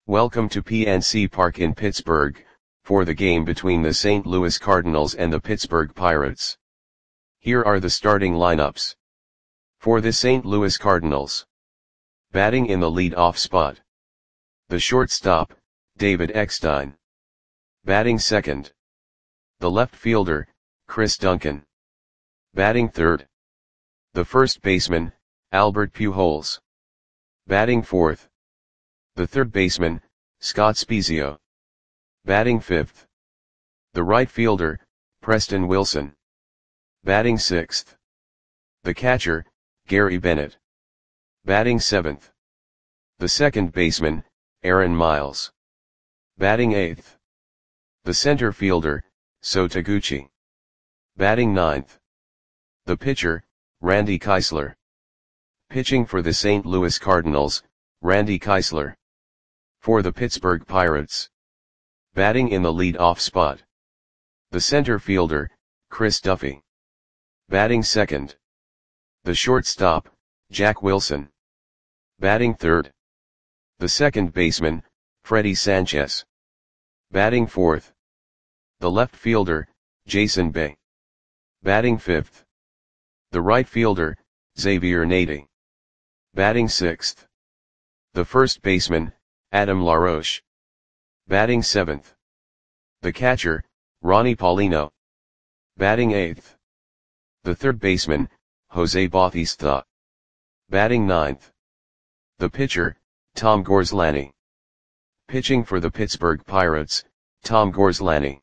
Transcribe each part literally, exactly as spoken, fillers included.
Welcome to P N C Park in Pittsburgh, for the game between the Saint Louis Cardinals and the Pittsburgh Pirates. Here are the starting lineups. For the Saint Louis Cardinals. Batting in the lead-off spot. The shortstop, David Eckstein. Batting second. The left fielder, Chris Duncan. Batting third. The first baseman, Albert Pujols. Batting fourth. The third baseman, Scott Spiezio. Batting fifth. The right fielder, Preston Wilson. Batting sixth. The catcher, Gary Bennett. Batting seventh. The second baseman, Aaron Miles. Batting eighth. The center fielder, So Taguchi. Batting ninth. The pitcher, Randy Keisler. Pitching for the Saint Louis Cardinals, Randy Keisler. For the Pittsburgh Pirates. Batting in the lead-off spot. The center fielder, Chris Duffy. Batting second. The shortstop, Jack Wilson. Batting third. The second baseman, Freddie Sanchez. Batting fourth. The left fielder, Jason Bay. Batting fifth. The right fielder, Xavier Nady. Batting sixth. The first baseman, Adam LaRoche. Batting seventh. The catcher, Ronnie Paulino. Batting eighth. The third baseman, Jose Bautista. Batting ninth. The pitcher, Tom Gorslany. Pitching for the Pittsburgh Pirates, Tom Gorslany.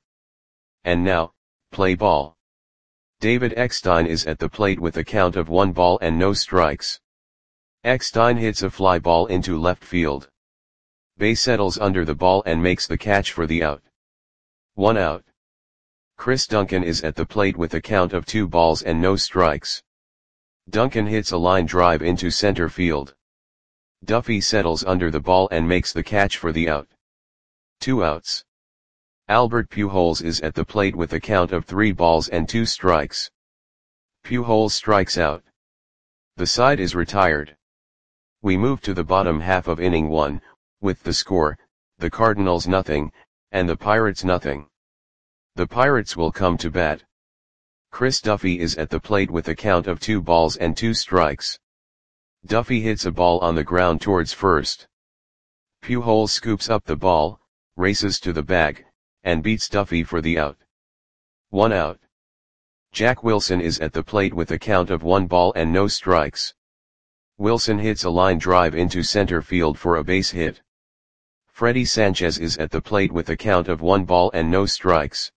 And now, play ball. David Eckstein is at the plate with a count of one ball and no strikes. Eckstein hits a fly ball into left field. Bay settles under the ball and makes the catch for the out. One out. Chris Duncan is at the plate with a count of two balls and no strikes. Duncan hits a line drive into center field. Duffy settles under the ball and makes the catch for the out. Two outs. Albert Pujols is at the plate with a count of three balls and two strikes. Pujols strikes out. The side is retired. We move to the bottom half of inning one, with the score, the Cardinals nothing, and the Pirates nothing. The Pirates will come to bat. Chris Duffy is at the plate with a count of two balls and two strikes. Duffy hits a ball on the ground towards first. Pujols scoops up the ball, races to the bag, and beats Duffy for the out. One out. Jack Wilson is at the plate with a count of one ball and no strikes. Wilson hits a line drive into center field for a base hit. Freddie Sanchez is at the plate with a count of one ball and no strikes.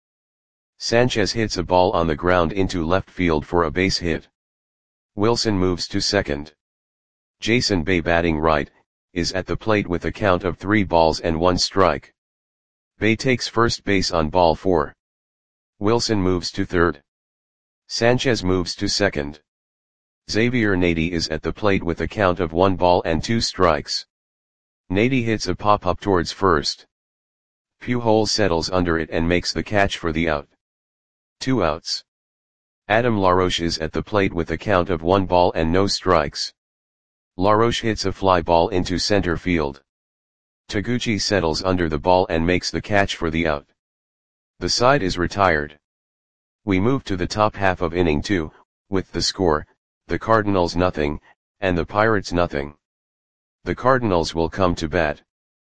Sanchez hits a ball on the ground into left field for a base hit. Wilson moves to second. Jason Bay, batting right, is at the plate with a count of three balls and one strike. Bay takes first base on ball four. Wilson moves to third. Sanchez moves to second. Xavier Nady is at the plate with a count of one ball and two strikes. Nady hits a pop-up towards first. Pujols settles under it and makes the catch for the out. Two outs. Adam LaRoche is at the plate with a count of one ball and no strikes. LaRoche hits a fly ball into center field. Taguchi settles under the ball and makes the catch for the out. The side is retired. We move to the top half of inning two, with the score, the Cardinals nothing, and the Pirates nothing. The Cardinals will come to bat.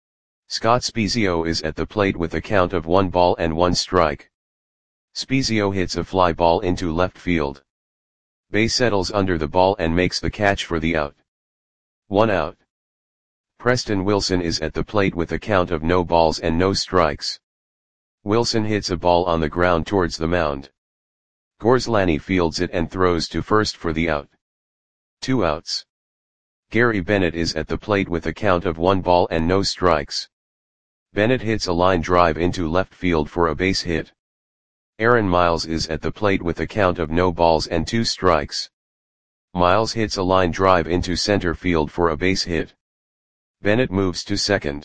Scott Spiezio is at the plate with a count of one ball and one strike. Spiezio hits a fly ball into left field. Bay settles under the ball and makes the catch for the out. One out. Preston Wilson is at the plate with a count of no balls and no strikes. Wilson hits a ball on the ground towards the mound. Gorslany fields it and throws to first for the out. Two outs. Gary Bennett is at the plate with a count of one ball and no strikes. Bennett hits a line drive into left field for a base hit. Aaron Miles is at the plate with a count of no balls and two strikes. Miles hits a line drive into center field for a base hit. Bennett moves to second.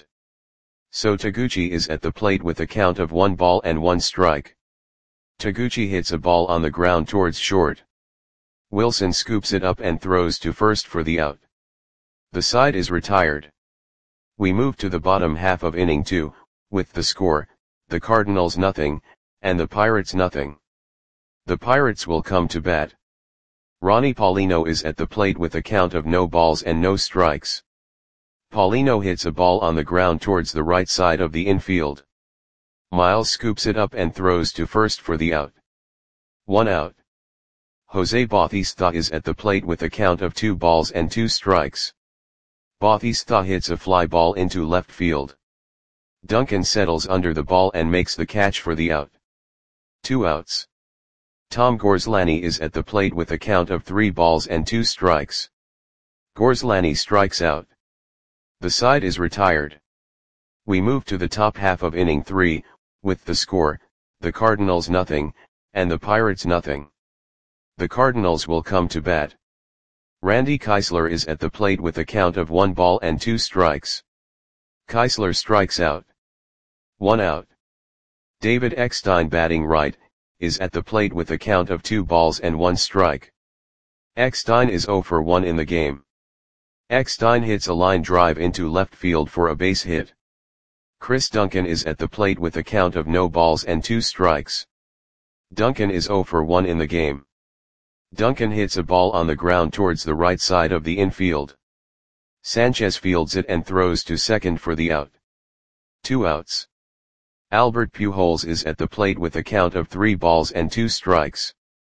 So Taguchi is at the plate with a count of one ball and one strike. Taguchi hits a ball on the ground towards short. Wilson scoops it up and throws to first for the out. The side is retired. We move to the bottom half of inning two, with the score, the Cardinals nothing, and the Pirates nothing. The Pirates will come to bat. Ronnie Paulino is at the plate with a count of no balls and no strikes. Paulino hits a ball on the ground towards the right side of the infield. Miles scoops it up and throws to first for the out. One out. Jose Bautista is at the plate with a count of two balls and two strikes. Bautista hits a fly ball into left field. Duncan settles under the ball and makes the catch for the out. Two outs. Tom Gorslani is at the plate with a count of three balls and two strikes. Gorslani strikes out. The side is retired. We move to the top half of inning three, with the score, the Cardinals nothing, and the Pirates nothing. The Cardinals will come to bat. Randy Keisler is at the plate with a count of one ball and two strikes. Keisler strikes out. One out. David Eckstein, batting right, is at the plate with a count of two balls and one strike. Eckstein is zero for one in the game. Eckstein hits a line drive into left field for a base hit. Chris Duncan is at the plate with a count of no balls and two strikes. Duncan is zero for one in the game. Duncan hits a ball on the ground towards the right side of the infield. Sanchez fields it and throws to second for the out. Two outs. Albert Pujols is at the plate with a count of three balls and two strikes.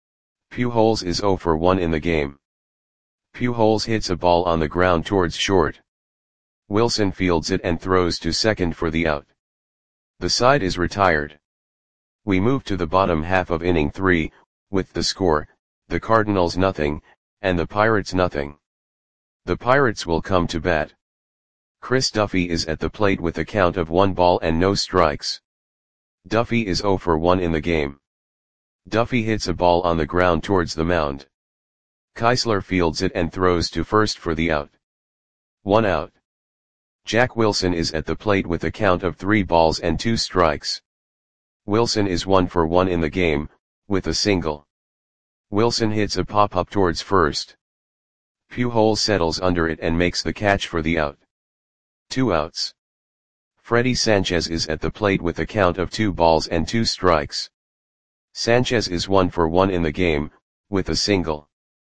Pujols is zero for one in the game. Pujols hits a ball on the ground towards short. Wilson fields it and throws to second for the out. The side is retired. We move to the bottom half of inning three, with the score, the Cardinals nothing, and the Pirates nothing. The Pirates will come to bat. Chris Duffy is at the plate with a count of one ball and no strikes. Duffy is zero for one in the game. Duffy hits a ball on the ground towards the mound. Keisler fields it and throws to first for the out. One out. Jack Wilson is at the plate with a count of three balls and two strikes. Wilson is one for one in the game, with a single. Wilson hits a pop-up towards first. Pujols settles under it and makes the catch for the out. Two outs. Freddie Sanchez is at the plate with a count of two balls and two strikes. Sanchez is one for one in the game, with a single.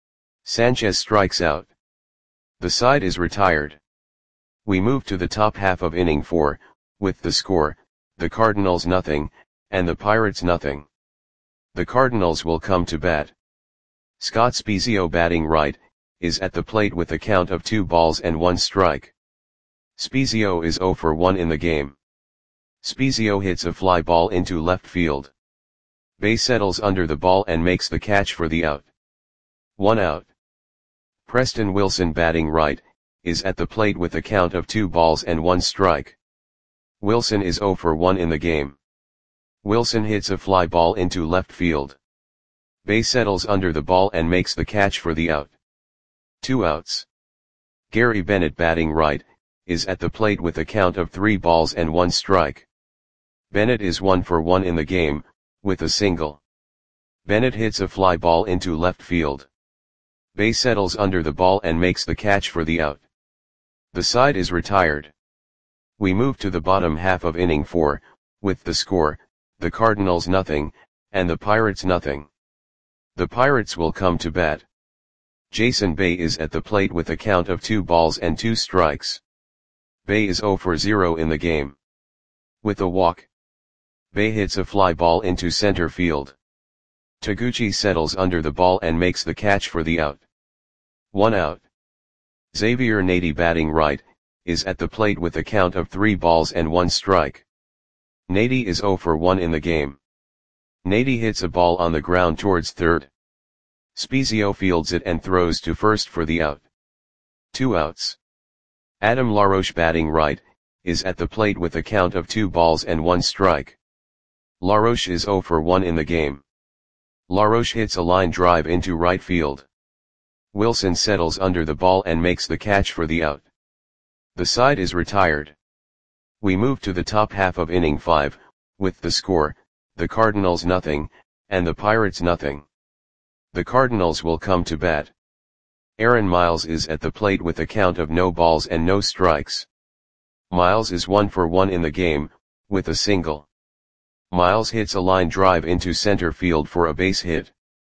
Sanchez strikes out. The side is retired. We move to the top half of inning four, with the score, the Cardinals nothing, and the Pirates nothing. The Cardinals will come to bat. Scott Spiezio, batting right, is at the plate with a count of two balls and one strike. Spiezio is zero for one in the game. Spiezio hits a fly ball into left field. Bay settles under the ball and makes the catch for the out. One out. Preston Wilson, batting right, is at the plate with a count of two balls and one strike. Wilson is zero for one in the game. Wilson hits a fly ball into left field. Bay settles under the ball and makes the catch for the out. Two outs. Gary Bennett, batting right, is at the plate with a count of three balls and one strike. Bennett is one for one in the game, with a single. Bennett hits a fly ball into left field. Bay settles under the ball and makes the catch for the out. The side is retired. We move to the bottom half of inning four, with the score, the Cardinals nothing, and the Pirates nothing. The Pirates will come to bat. Jason Bay is at the plate with a count of two balls and two strikes. Bay is zero for zero in the game. With a walk. Bay hits a fly ball into center field. Taguchi settles under the ball and makes the catch for the out. One out. Xavier Nady, batting right, is at the plate with a count of three balls and one strike. Nady is zero for one in the game. Nady hits a ball on the ground towards third. Spiezio fields it and throws to first for the out. Two outs. Adam LaRoche, batting right, is at the plate with a count of two balls and one strike. LaRoche is zero for one in the game. LaRoche hits a line drive into right field. Wilson settles under the ball and makes the catch for the out. The side is retired. We move to the top half of inning five, with the score, the Cardinals nothing, and the Pirates nothing. The Cardinals will come to bat. Aaron Miles is at the plate with a count of no balls and no strikes. Miles is one for one in the game, with a single. Miles hits a line drive into center field for a base hit.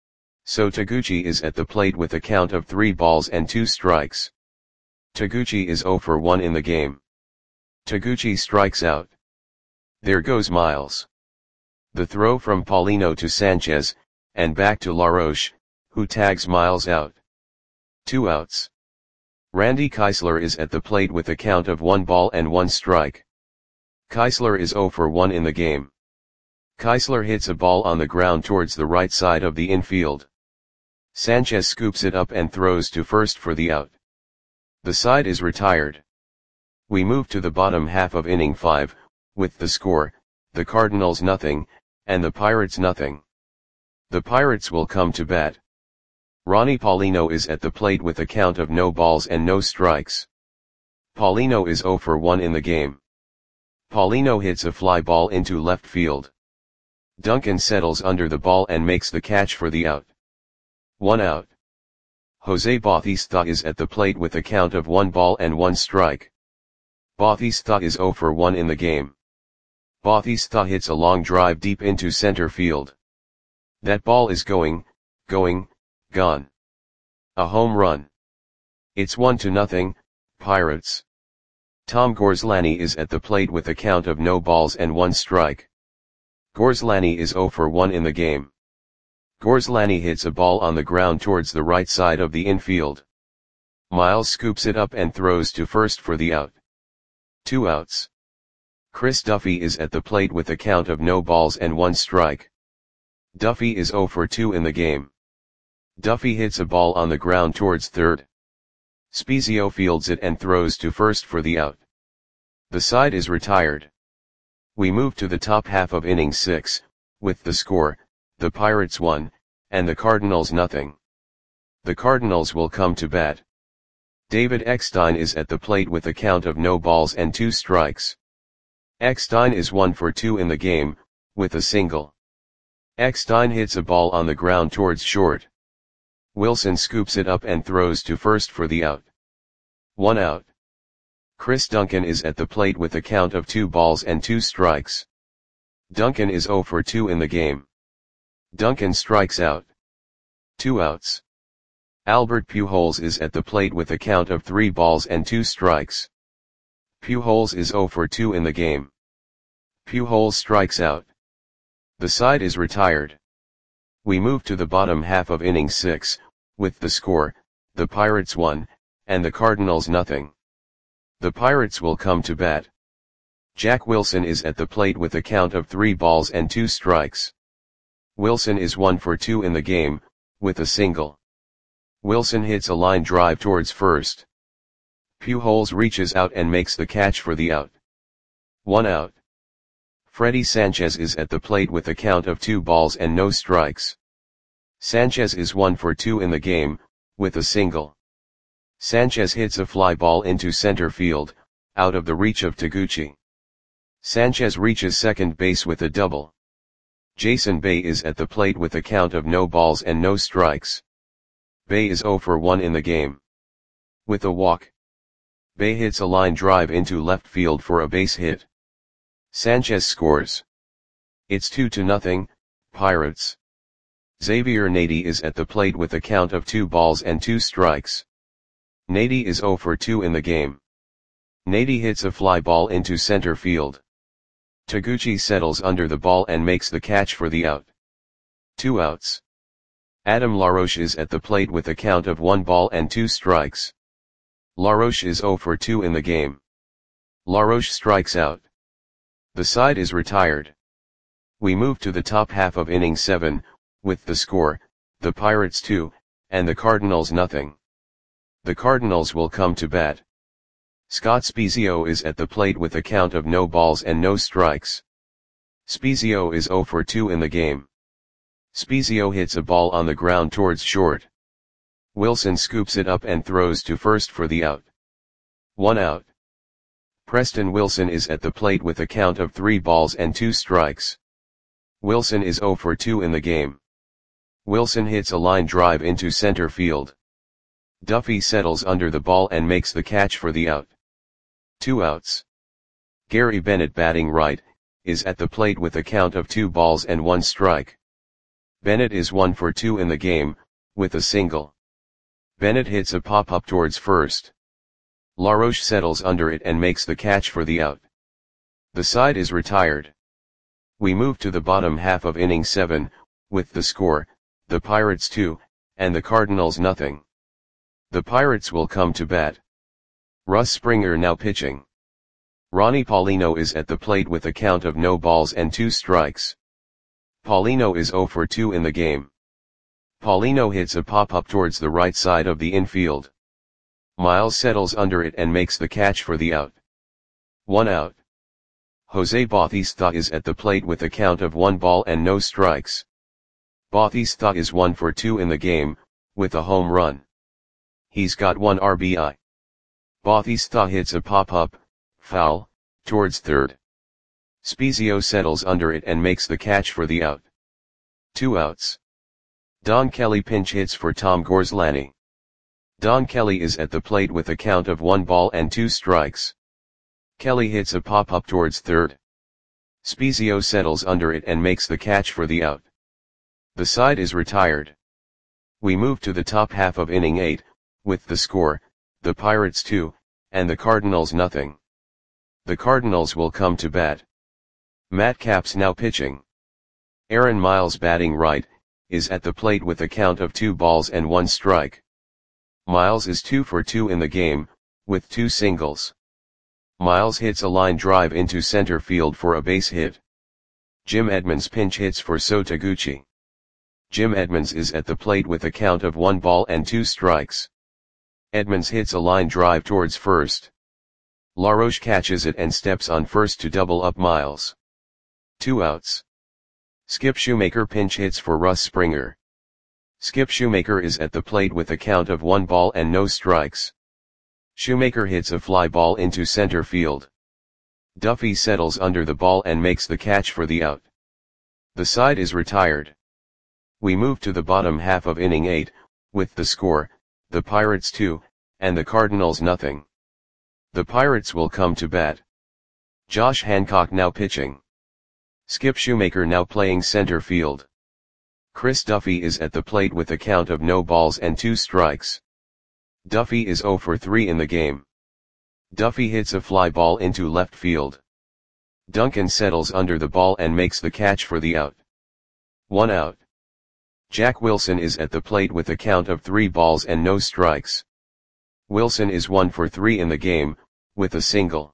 So Taguchi is at the plate with a count of three balls and two strikes. Taguchi is zero for one in the game. Taguchi strikes out. There goes Miles. The throw from Paulino to Sanchez, and back to LaRoche, who tags Miles out. Two outs. Randy Keisler is at the plate with a count of one ball and one strike. Keisler is zero for one in the game. Keisler hits a ball on the ground towards the right side of the infield. Sanchez scoops it up and throws to first for the out. The side is retired. We move to the bottom half of inning five, with the score, the Cardinals nothing, and the Pirates nothing. The Pirates will come to bat. Ronnie Paulino is at the plate with a count of no balls and no strikes. Paulino is zero for one in the game. Paulino hits a fly ball into left field. Duncan settles under the ball and makes the catch for the out. One out. Jose Bautista is at the plate with a count of one ball and one strike. Bautista is zero for one in the game. Bautista hits a long drive deep into center field. That ball is going, going, gone. A home run. It's one to nothing, Pirates. Tom Gorslani is at the plate with a count of no balls and one strike. Gorslani is zero for one in the game. Gorslani hits a ball on the ground towards the right side of the infield. Miles scoops it up and throws to first for the out. Two outs. Chris Duffy is at the plate with a count of no balls and one strike. Duffy is zero for two in the game. Duffy hits a ball on the ground towards third. Spezio fields it and throws to first for the out. The side is retired. We move to the top half of inning six, with the score, the Pirates one, and the Cardinals nothing. The Cardinals will come to bat. David Eckstein is at the plate with a count of no balls and two strikes. Eckstein is one for two in the game, with a single. Eckstein hits a ball on the ground towards short. Wilson scoops it up and throws to first for the out. One out. Chris Duncan is at the plate with a count of two balls and two strikes. Duncan is zero for two in the game. Duncan strikes out. Two outs. Albert Pujols is at the plate with a count of three balls and two strikes. Pujols is zero for two in the game. Pujols strikes out. The side is retired. We move to the bottom half of inning six, with the score, the Pirates one, and the Cardinals nothing. The Pirates will come to bat. Jack Wilson is at the plate with a count of three balls and two strikes. Wilson is one for two in the game, with a single. Wilson hits a line drive towards first. Pujols reaches out and makes the catch for the out. One out. Freddie Sanchez is at the plate with a count of two balls and no strikes. Sanchez is one for two in the game, with a single. Sanchez hits a fly ball into center field, out of the reach of Taguchi. Sanchez reaches second base with a double. Jason Bay is at the plate with a count of no balls and no strikes. Bay is zero for one in the game. With a walk. Bay hits a line drive into left field for a base hit. Sanchez scores. It's two to nothing, Pirates. Xavier Nady is at the plate with a count of two balls and two strikes. Nady is zero for two in the game. Nady hits a fly ball into center field. Taguchi settles under the ball and makes the catch for the out. Two outs. Adam LaRoche is at the plate with a count of one ball and two strikes. LaRoche is zero for two in the game. LaRoche strikes out. The side is retired. We move to the top half of inning seven, with the score, the Pirates two, and the Cardinals nothing. The Cardinals will come to bat. Scott Spezio is at the plate with a count of no balls and no strikes. Spezio is zero for two in the game. Spezio hits a ball on the ground towards short. Wilson scoops it up and throws to first for the out. One out. Preston Wilson is at the plate with a count of three balls and two strikes. Wilson is zero for two in the game. Wilson hits a line drive into center field. Duffy settles under the ball and makes the catch for the out. Two outs. Gary Bennett batting right, is at the plate with a count of two balls and one strike. Bennett is one for two in the game, with a single. Bennett hits a pop-up towards first. LaRoche settles under it and makes the catch for the out. The side is retired. We move to the bottom half of inning seven, with the score, the Pirates two, and the Cardinals nothing. The Pirates will come to bat. Russ Springer now pitching. Ronnie Paulino is at the plate with a count of no balls and two strikes. Paulino is zero for two in the game. Paulino hits a pop-up towards the right side of the infield. Miles settles under it and makes the catch for the out. One out. Jose Bautista is at the plate with a count of one ball and no strikes. Bautista is one for two in the game, with a home run. He's got one R B I. Bautista hits a pop-up, foul, towards third. Spezio settles under it and makes the catch for the out. Two outs. Don Kelly pinch hits for Tom Gorslani. Don Kelly is at the plate with a count of one ball and two strikes. Kelly hits a pop-up towards third. Spezio settles under it and makes the catch for the out. The side is retired. We move to the top half of inning eight, with the score, the Pirates two, and the Cardinals nothing. The Cardinals will come to bat. Matt Capps now pitching. Aaron Miles batting right, is at the plate with a count of two balls and one strike. Miles is two for two in the game, with two singles. Miles hits a line drive into center field for a base hit. Jim Edmonds pinch hits for Sho Taguchi. Jim Edmonds is at the plate with a count of one ball and two strikes. Edmonds hits a line drive towards first. LaRoche catches it and steps on first to double up Miles. Two outs. Skip Shoemaker pinch hits for Russ Springer. Skip Shoemaker is at the plate with a count of one ball and no strikes. Shoemaker hits a fly ball into center field. Duffy settles under the ball and makes the catch for the out. The side is retired. We move to the bottom half of inning eight, with the score, the Pirates two, and the Cardinals nothing. The Pirates will come to bat. Josh Hancock now pitching. Skip Shoemaker now playing center field. Chris Duffy is at the plate with a count of no balls and two strikes. Duffy is zero for three in the game. Duffy hits a fly ball into left field. Duncan settles under the ball and makes the catch for the out. One out. Jack Wilson is at the plate with a count of three balls and no strikes. Wilson is one for three in the game, with a single.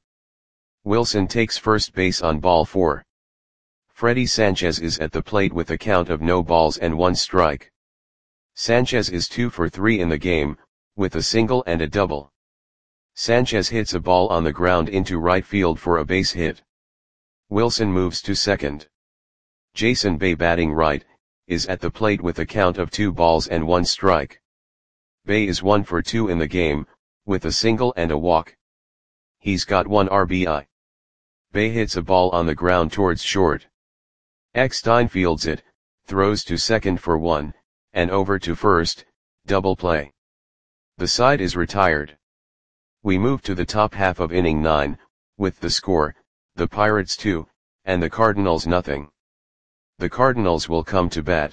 Wilson takes first base on ball four. Freddie Sanchez is at the plate with a count of no balls and one strike. Sanchez is two for three in the game, with a single and a double. Sanchez hits a ball on the ground into right field for a base hit. Wilson moves to second. Jason Bay batting right, is at the plate with a count of two balls and one strike. Bay is one for two in the game, with a single and a walk. He's got one R B I. Bay hits a ball on the ground towards short. Eckstein fields it, throws to second for one, and over to first, double play. The side is retired. We move to the top half of inning nine, with the score, the Pirates two, and the Cardinals nothing. The Cardinals will come to bat.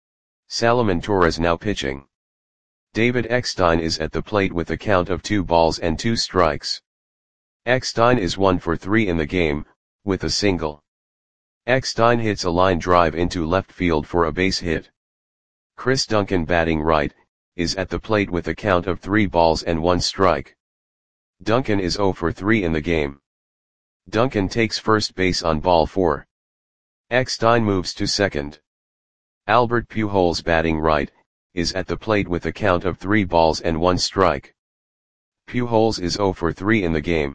Salomon Torres now pitching. David Eckstein is at the plate with a count of two balls and two strikes. Eckstein is one for three in the game, with a single. Eckstein hits a line drive into left field for a base hit. Chris Duncan batting right, is at the plate with a count of three balls and one strike. Duncan is zero for three in the game. Duncan takes first base on ball four. Eckstein moves to second. Albert Pujols batting right, is at the plate with a count of three balls and one strike. Pujols is zero for three in the game.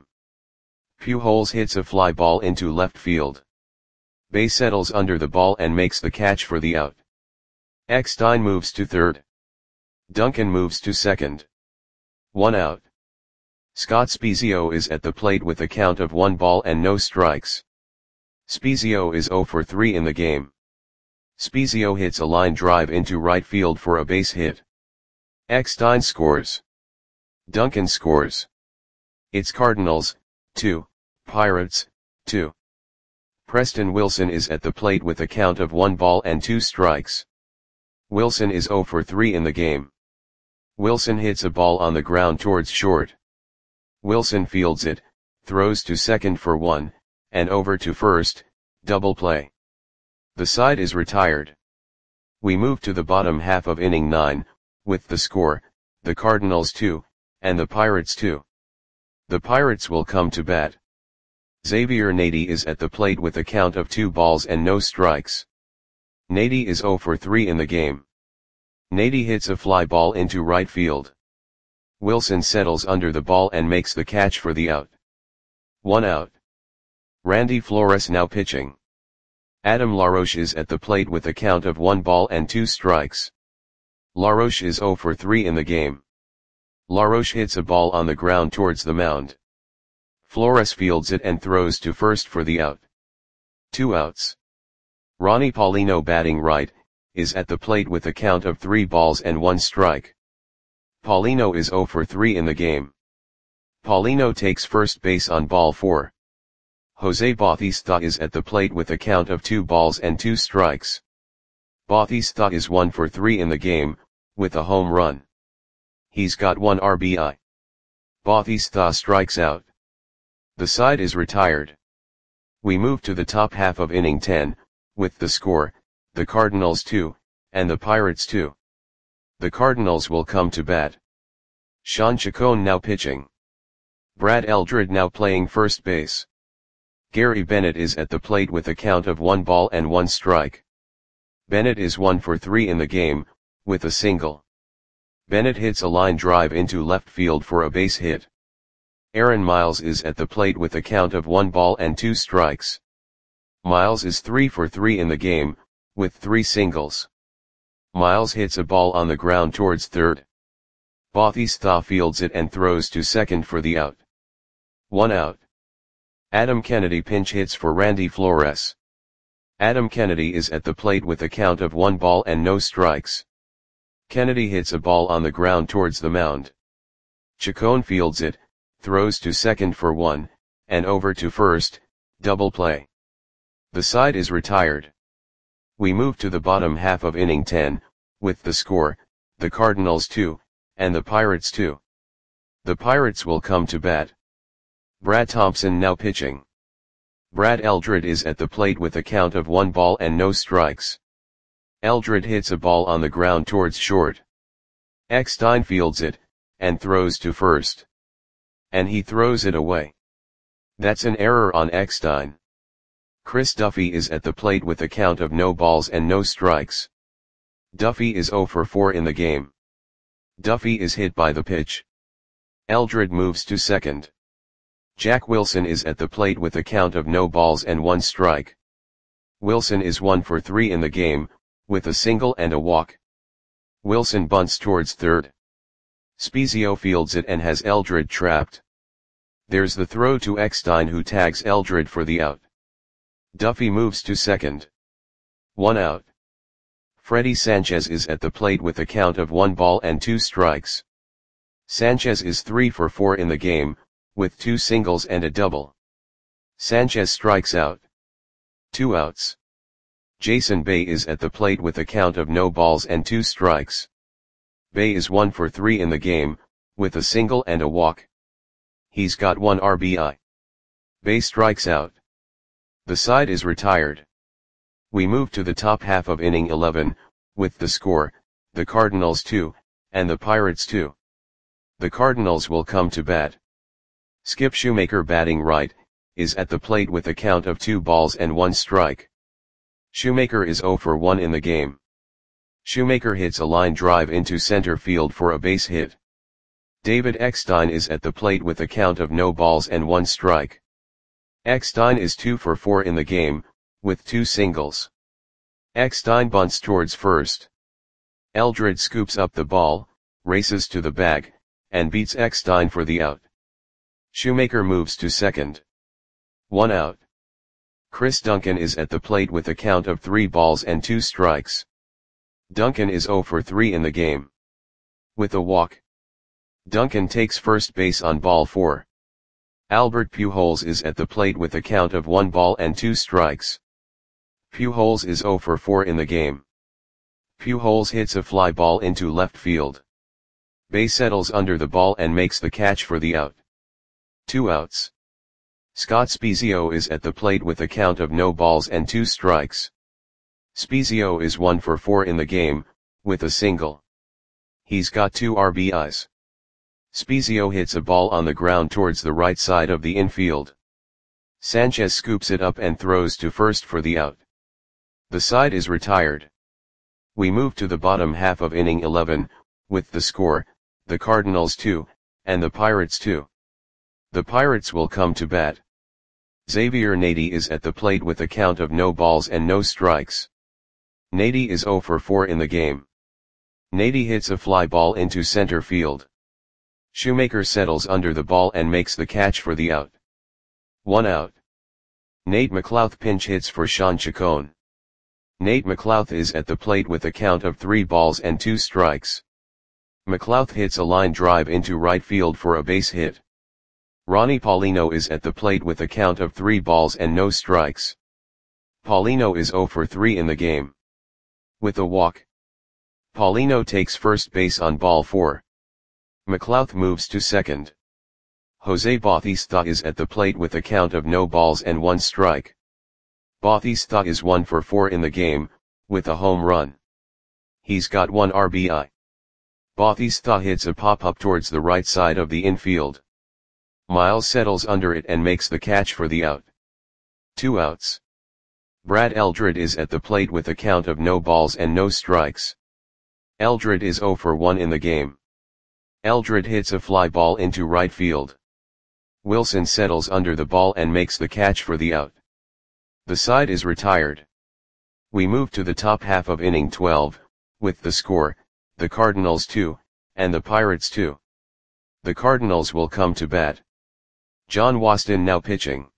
Pujols hits a fly ball into left field. Bay settles under the ball and makes the catch for the out. Eckstein moves to third. Duncan moves to second. One out. Scott Spezio is at the plate with a count of one ball and no strikes. Spezio is zero for three in the game. Spezio hits a line drive into right field for a base hit. Eckstein scores. Duncan scores. It's Cardinals, two, Pirates, two. Preston Wilson is at the plate with a count of one ball and two strikes. Wilson is zero for three in the game. Wilson hits a ball on the ground towards short. Wilson fields it, throws to second for one, and over to first, double play. The side is retired. We move to the bottom half of inning nine, with the score, the Cardinals two, and the Pirates two. The Pirates will come to bat. Xavier Nady is at the plate with a count of two balls and no strikes. Nady is zero for three in the game. Nady hits a fly ball into right field. Wilson settles under the ball and makes the catch for the out. One out. Randy Flores now pitching. Adam LaRoche is at the plate with a count of one ball and two strikes. LaRoche is zero for three in the game. LaRoche hits a ball on the ground towards the mound. Flores fields it and throws to first for the out. Two outs. Ronnie Paulino batting right, is at the plate with a count of three balls and one strike. Paulino is zero for three in the game. Paulino takes first base on ball four. Jose Bautista is at the plate with a count of two balls and two strikes. Bautista is one for three in the game, with a home run. He's got one R B I. Bautista strikes out. The side is retired. We move to the top half of inning ten, with the score, the Cardinals two, and the Pirates two. The Cardinals will come to bat. Sean Chacon now pitching. Brad Eldred now playing first base. Gary Bennett is at the plate with a count of one ball and one strike. Bennett is one for three in the game, with a single. Bennett hits a line drive into left field for a base hit. Aaron Miles is at the plate with a count of one ball and two strikes. Miles is three for three in the game, with three singles. Miles hits a ball on the ground towards third. Bautista fields it and throws to second for the out. One out. Adam Kennedy pinch hits for Randy Flores. Adam Kennedy is at the plate with a count of one ball and no strikes. Kennedy hits a ball on the ground towards the mound. Chacon fields it, throws to second for one, and over to first, double play. The side is retired. We move to the bottom half of inning ten, with the score, the Cardinals two, and the Pirates two. The Pirates will come to bat. Brad Thompson now pitching. Brad Eldred is at the plate with a count of one ball and no strikes. Eldred hits a ball on the ground towards short. Eckstein fields it, and throws to first. And he throws it away. That's an error on Eckstein. Chris Duffy is at the plate with a count of no balls and no strikes. Duffy is zero for four in the game. Duffy is hit by the pitch. Eldred moves to second. Jack Wilson is at the plate with a count of no balls and one strike. Wilson is one for three in the game, with a single and a walk. Wilson bunts towards third. Spezio fields it and has Eldred trapped. There's the throw to Eckstein, who tags Eldred for the out. Duffy moves to second. One out. Freddie Sanchez is at the plate with a count of one ball and two strikes. Sanchez is three for four in the game, with two singles and a double. Sanchez strikes out. Two outs. Jason Bay is at the plate with a count of no balls and two strikes. Bay is one for three in the game, with a single and a walk. He's got one R B I. Bay strikes out. The side is retired. We move to the top half of inning eleven, with the score, the Cardinals two, and the Pirates two. The Cardinals will come to bat. Skip Shoemaker batting right, is at the plate with a count of two balls and one strike. Shoemaker is zero for one in the game. Shoemaker hits a line drive into center field for a base hit. David Eckstein is at the plate with a count of no balls and one strike. Eckstein is two for four in the game, with two singles. Eckstein bunts towards first. Eldred scoops up the ball, races to the bag, and beats Eckstein for the out. Shoemaker moves to second. One out. Chris Duncan is at the plate with a count of three balls and two strikes. Duncan is zero for three in the game. With a walk. Duncan takes first base on ball four. Albert Pujols is at the plate with a count of one ball and two strikes. Pujols is zero for four in the game. Pujols hits a fly ball into left field. Bae settles under the ball and makes the catch for the out. Two outs. Scott Spiezio is at the plate with a count of no balls and two strikes. Spiezio is one for four in the game, with a single. He's got two R B Is. Spiezio hits a ball on the ground towards the right side of the infield. Sanchez scoops it up and throws to first for the out. The side is retired. We move to the bottom half of inning eleven, with the score, the Cardinals two, and the Pirates two. The Pirates will come to bat. Xavier Nady is at the plate with a count of no balls and no strikes. Nady is zero for four in the game. Nady hits a fly ball into center field. Shoemaker settles under the ball and makes the catch for the out. One out. Nate McLouth pinch hits for Sean Chacon. Nate McLouth is at the plate with a count of three balls and two strikes. McLouth hits a line drive into right field for a base hit. Ronnie Paulino is at the plate with a count of three balls and no strikes. Paulino is zero for three in the game. With a walk. Paulino takes first base on ball four. McLouth moves to second. Jose Bautista is at the plate with a count of no balls and one strike. Bautista is one for four in the game, with a home run. He's got one R B I. Bautista hits a pop-up towards the right side of the infield. Miles settles under it and makes the catch for the out. Two outs. Brad Eldred is at the plate with a count of no balls and no strikes. Eldred is zero for one in the game. Eldred hits a fly ball into right field. Wilson settles under the ball and makes the catch for the out. The side is retired. We move to the top half of inning twelve, with the score, the Cardinals two, and the Pirates two. The Cardinals will come to bat. John Waston now pitching.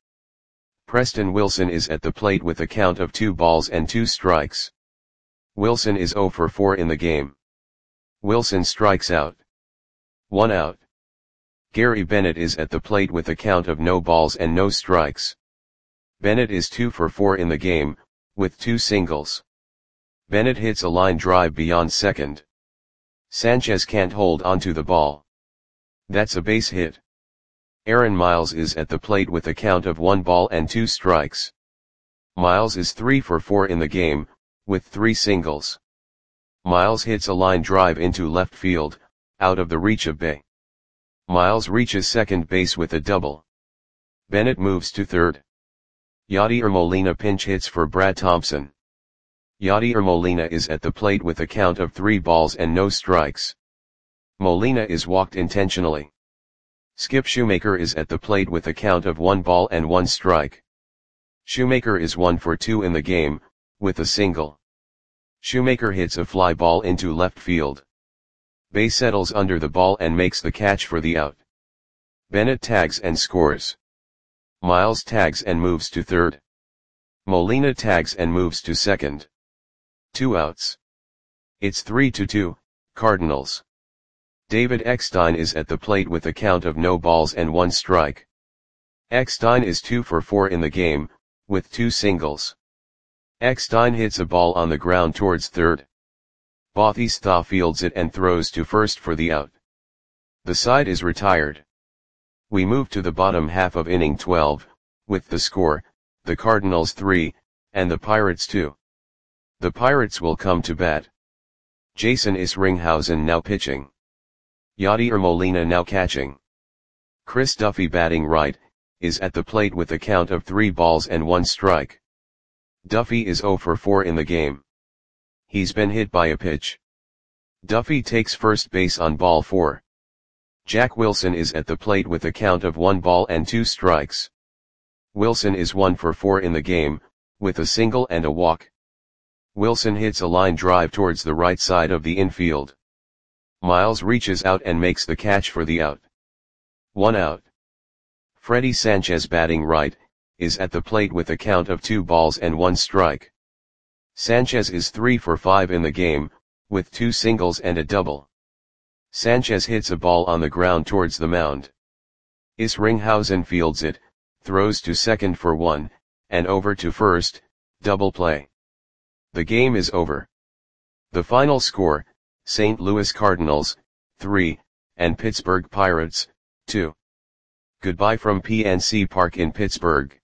Preston Wilson is at the plate with a count of two balls and two strikes. Wilson is zero for four in the game. Wilson strikes out. One out. Gary Bennett is at the plate with a count of no balls and no strikes. Bennett is two for four in the game, with two singles. Bennett hits a line drive beyond second. Sanchez can't hold onto the ball. That's a base hit. Aaron Miles is at the plate with a count of one ball and two strikes. Miles is three for four in the game, with three singles. Miles hits a line drive into left field, out of the reach of Bae. Miles reaches second base with a double. Bennett moves to third. Yadier Molina pinch hits for Brad Thompson. Yadier Molina is at the plate with a count of three balls and no strikes. Molina is walked intentionally. Skip Shoemaker is at the plate with a count of one ball and one strike. Shoemaker is one for two in the game, with a single. Shoemaker hits a fly ball into left field. Bae settles under the ball and makes the catch for the out. Bennett tags and scores. Miles tags and moves to third. Molina tags and moves to second. Two outs. It's three to two, Cardinals. David Eckstein is at the plate with a count of no balls and one strike. Eckstein is two for four in the game, with two singles. Eckstein hits a ball on the ground towards third. Bautista fields it and throws to first for the out. The side is retired. We move to the bottom half of inning twelve, with the score, the Cardinals three, and the Pirates two. The Pirates will come to bat. Jason Isringhausen now pitching. Yadier Molina now catching. Chris Duffy batting right, is at the plate with a count of three balls and one strike. Duffy is zero for four in the game. He's been hit by a pitch. Duffy takes first base on ball four. Jack Wilson is at the plate with a count of one ball and two strikes. Wilson is one for four in the game, with a single and a walk. Wilson hits a line drive towards the right side of the infield. Miles reaches out and makes the catch for the out. One out. Freddie Sanchez batting right, is at the plate with a count of two balls and one strike. Sanchez is three for five in the game, with two singles and a double. Sanchez hits a ball on the ground towards the mound. Isringhausen fields it, throws to second for one, and over to first, double play. The game is over. The final score, Saint Louis Cardinals, three, and Pittsburgh Pirates, two. Goodbye from P N C Park in Pittsburgh.